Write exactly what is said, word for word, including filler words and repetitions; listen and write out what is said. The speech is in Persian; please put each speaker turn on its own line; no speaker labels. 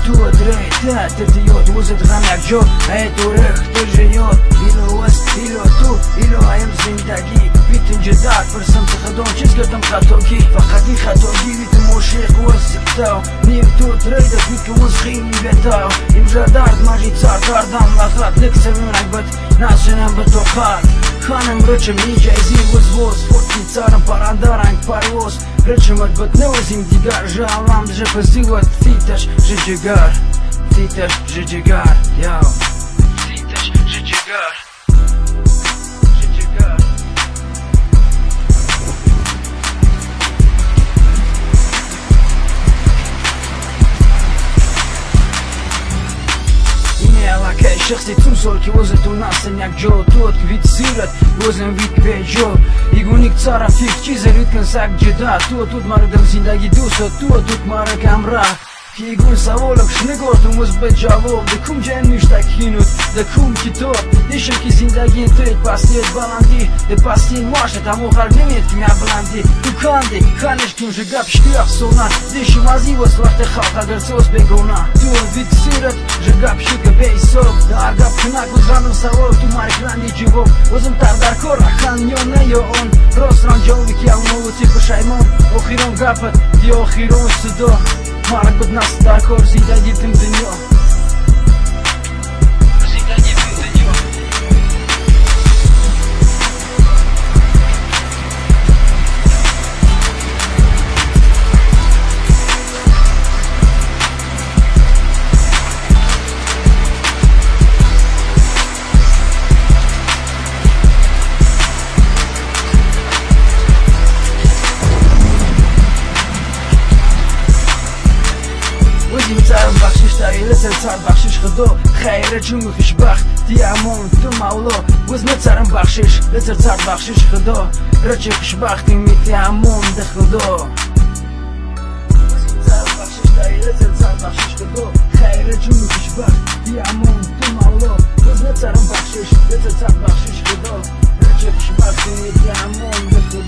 تو دري تا تديوت وزد غنك جو هاي تورخ تجيوت إلو وست إلو تو إلو هايم زندگی بیتن جداد برسم تخدون چیز کردم خطوگی فقطی خطوگی بیت موشیق و سکتاو نیم تو دري دست بیت وز خیلی بیتاو امجا درد ماجی تار داردم لخلات لکسر منک بد ناسنم بتو خات خانم رچم اینجا ازی وز وز فورتی تارم پاراندارنگ پارواز رچمت بد نوزیم دیگر جالام دجا پزیوت فیتش ججگر فیتش ججگر یاو فیتش ججگر شخصی تون سول که وزن تو ناسن یک جو توت وید سیرت وزن وید بیجو ایگونیک تارا فیک چیز رید کن سک جدا تو توت مردم زندگی دوست تو توت مارا کمرا که ایگون سوالکش نگردم وز به جواب دکوم جن میشتک هینود دکوم کتاب دیشم که زندگی تویت پاسیت بلندی ده پاسین ماشت همو خرگ نمید که میا بلندی تو کاندی خانش کن جگب شتیاق سونا دیشم ازی وز وقت خلق اگر سوز بگونا تو وید سیرت جگب شد بی صبح در گپ کنک وز رندم سوال تو مارک رندی جواب وزم تر در کار خان یا نه یا اون راست ران جاوی که هم موتی پشایمون اخیران گپت دی اخیران صدا مارک بود نست در کار زندگی تم دنیا زندگی تم دنیا زارم بخشش داری لسر سر بخشش خدا خیره چون خوشبخت دیامون تو مولا وز نترم بخشش لسر سر بخشش خدا رچه خوشبختی میتی همون ده خدا زارم بخشش داری لسر سر بخشش خدا خیره چون خوشبخت دیامون تو مولا وز نترم بخشش لسر سر بخشش خدا رچه خوشبختی میتی همون ده خدا